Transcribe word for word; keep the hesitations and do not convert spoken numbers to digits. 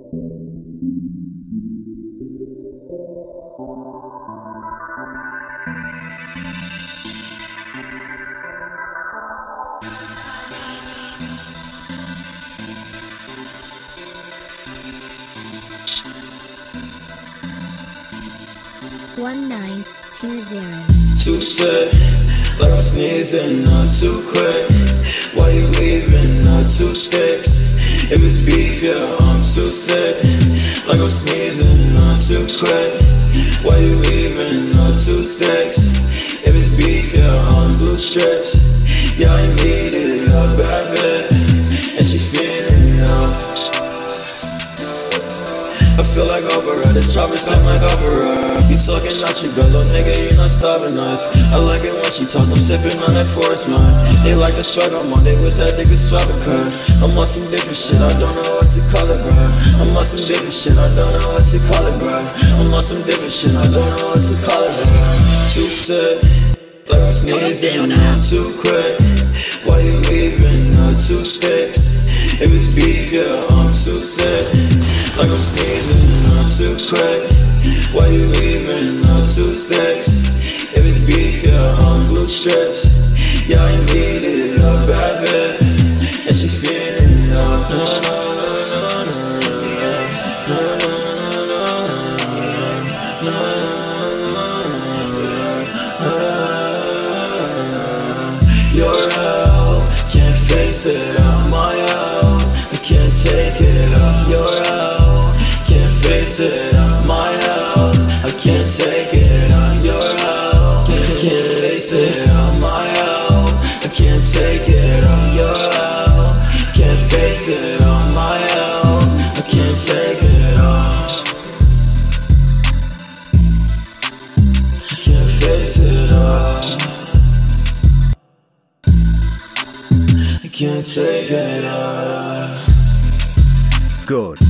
One nine two zero. Too sick, like I'm sneezing, not too quick. Why you leaving, not two sticks? If it's beef, yeah, I'm too sick. Like I'm sneezing, not too quick. Why you leaving, not two sticks? If it's beef, yeah, I'm blue strips. Yeah, I need it, a bad bit, and she feeling it out. I feel like Oprah, the chopper sound like Oprah. You talking out your girl, little nigga, you not stopping us. I like it when she talks, I'm sipping on that forest wine. They like the swag on Monday, wish that nigga swapping curves. I'm on some different shit, I don't know what to call it, bro. I'm on some different shit, I don't know what to call it, bro. I'm on some different shit, I don't know what to call it, bro. Too sick, like I'm sneezing, not too quick. Why you leaving, not two sticks? If it's beef, yeah, I'm too sick. Like I'm sneezing, not too quick. Why you leaving, not two sticks? If it's beef, yeah, I'm blue strips. Yeah, I need it, a bad bit, and she feeling it out. You're out, can't face it, I'm my out. I can't take it up, you're out. Can't face it, I'm my out. I can't take it up, you're out. Can't, can't face it, I'm my out. I can't take it up, you're out. Can't face it, I'm my out. I can't take it up. Can't face it up. I can't take it up. Good.